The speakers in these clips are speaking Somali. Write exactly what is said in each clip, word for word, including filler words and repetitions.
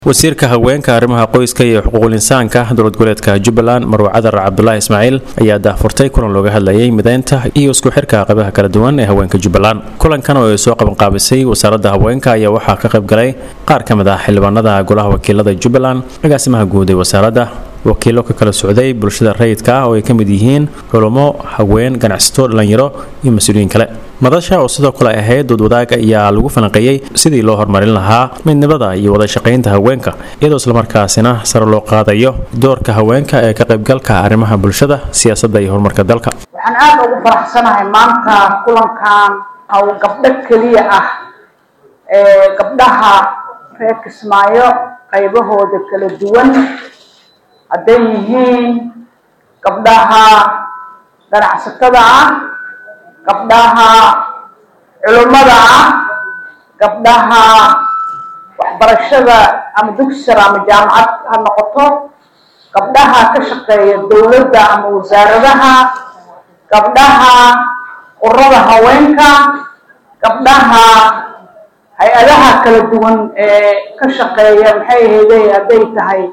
wasiirka haweenka arrimaha qoyska iyo xuquuqul insaanka dowlad goboleedka Jubbaland Marwo Cadar Cabdullaahi Ismaaciil ayaa daahfurtay kulan looga hadlayay mideynta iyo isku xirka qaybaha kala duwan ee haweenka Jubbaland. Kulankan oo ay soo qaban qaabisay wasaaradda haweenka ayaa waxaa ka qayb galay qaar ka mid ah xildhibaanada golaha wakiilada Jubbaland, agaasimaha guud ee wasaaradda, wakiilo ka kala socday bulshada rayidka ah oo ay ka mid yihiin culamo, haween, ganacsato, dhalinyaro iyo mas'uuliyiin kale. madasha oo sidoo kale ahayd dood wadaag ayaa lagu falanqeeyay sidii loo horumarin lahaa midnimada iyo wada shaqaynta haweenka iyadoo isla markaasina sare loo qaadayo doorka haweenka ee ka qaybgalka arrimaha bulshada, siyaasadda iyo horumarka dalka. waxaan aad ugu faraxsanahay maanta kulankan oo gabdho kaliya ah ee gabdhaha reer Kismaayo qaybahooda kala duwan hadday yihiin gabdhaha ganacsatada ah, gabdhaha culimada ah, gabdhaha waxbarashada ama dugsiga ama jaamacad ha noqoto, gabdhaha ka shaqeeya dawladda ama wasaaradaha, gabdhaha ururada haweenka, gabdhaha hay-adaha kala duwan ee ka shaqeeya maxay ahaydey hadday tahay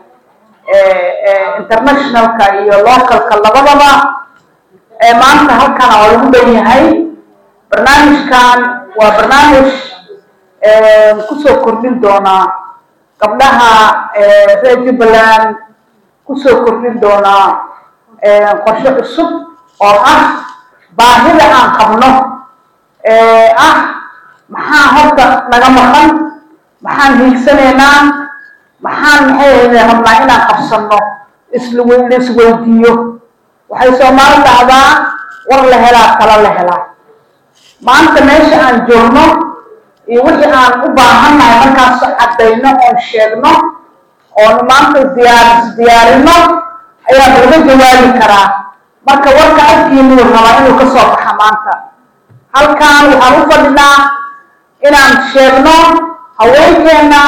internationalka iyo localka labadaba ee maanta halkan oo lagu leeyahay barnaamijkan waa barnaamij kusoo kordhin doona gabdhaha reer Jubbaland, kusoo kordhin doona qorshe cusub oo ah baahida aan qabno ee ah maxaa horta naga maqan, maxaan hiigsanaynaa, maxaan maxay rabnaa inaan qabsano isla isweydiiyo. waxay Soomaali dhahdaa war la helaa kala la helaa. maanta meesha aan joogno iyo wixii aan u baahannahay markaas cadayno oo sheegno oo maanta diyaar diyaarino ayaa laga jawaabi karaa. marka warka afkiinu rabaa inuu ka soo baxo maanta halkaan waxaan u fadhinaa inaan sheegno haweenkeena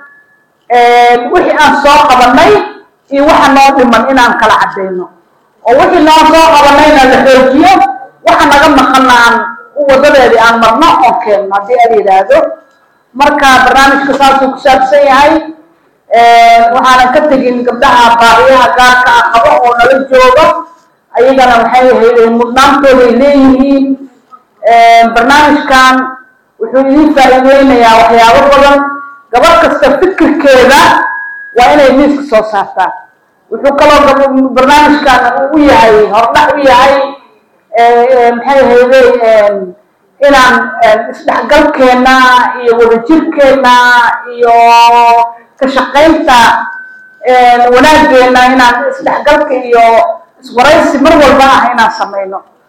ee wixii aan soo qabanay iyo waxa noo dhiman inaan kala cadayno oo wixii noo soo qabanayna la xoojiyo, waxa naga maqnaan wadadeedii aan marno oo keenno haddii ay yidhaahdo. marka barnaamijka saasuu ku saabsan yahay waxaanan ka tegin gabdhaha baahiyaha gaarka ah qabo oo nala joogo ayagana waxay ahayd mudnaantooday leeyihiin. barnaamijkan wuxuu idin faa'iideynayaa waxyaabo badan. gabadh kasta fikirkeeda waa inay miiska soo saartaa. wuxuu kaloo barnaamijkan u yahay hordhac u yahay maxay ahaydey inaan isdhexgalkeena iyo wadajirkeena iyo ka shaqaynta wanaageena inaan isdhexgalka iyo iswaraysi mar walba ah inaan samayno.